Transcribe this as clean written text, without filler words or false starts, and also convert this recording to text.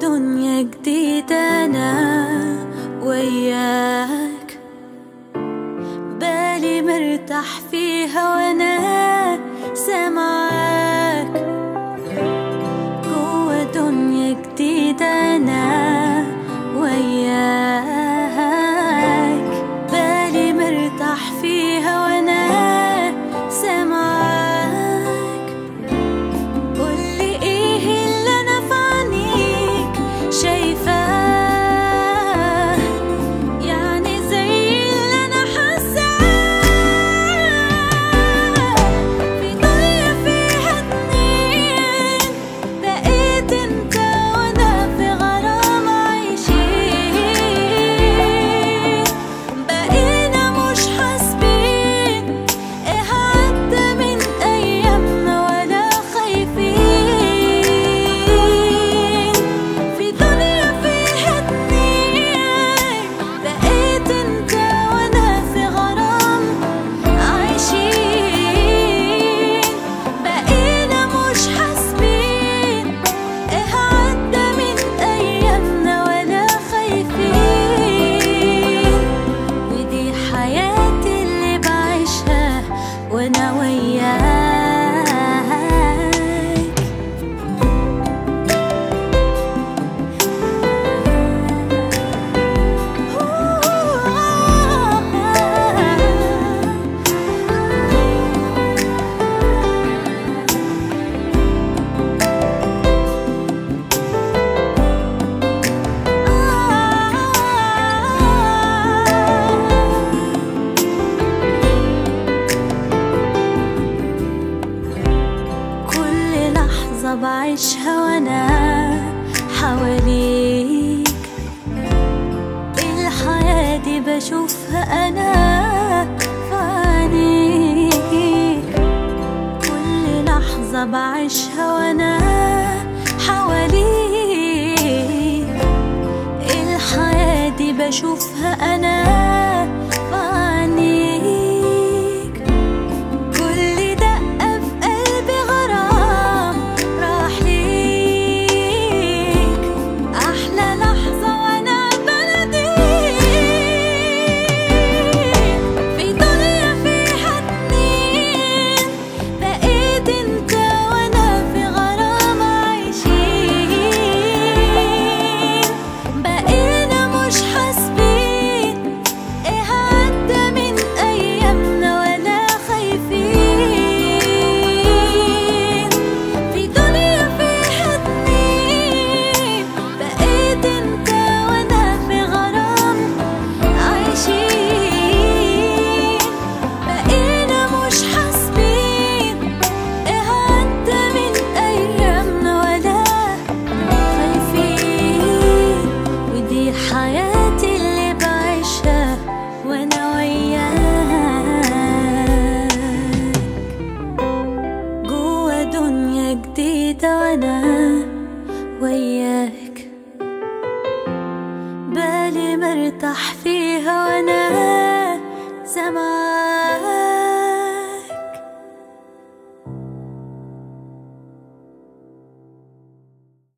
دنيا جديدة أنا وياك، بالي مرتاح فيها وأنا سامعاك. جوا دنيا جديدة أنا وياك، بالي مرتاح فيها وأنا سامعاك. قولي إيه اللي أنا في عينيك شايفاه، يعني زي اللي أنا حاساه. في دنيا فيها اتنين، بقيت انت وانا في غرام عايشين. بقينا مش حاسبين ايه عدى من ايامنا ولا خايفين. في دنيا فيها اتنين، بقيت انت وانا في غرام عايشين. بقينا مش حاسبين ايه عدى من ايامنا ولا خايفين. ودي حياتي اللي بعيشها وانا وياك. كل لحظة بعيشها وانا حواليك، الحياة دي بشوفها انا في عينيك. كل لحظة بعيشها وانا حواليك، الحياة دي بشوفها انا في عينيك. كل دقة في قلبي غرام راح ليك، أحلى لحظة وأنا بناديك. في دنيا فيها اتنين، بقيت انت وأنا في غرام عايشين. بقينا مش حاسبين ايه عدى من أيامنا ولا خايفين. في دنيا فيها اتنين، بقيت انت وانا في غرام عايشين. بقينا مش حاسبين ايه عدى من ايامنا ولا خايفين. ودي حياتي اللي بعيشها وانا وياك. جوا دنيا جديدة وانا وياك، بالي مرتاح فيها وانا سامعاك.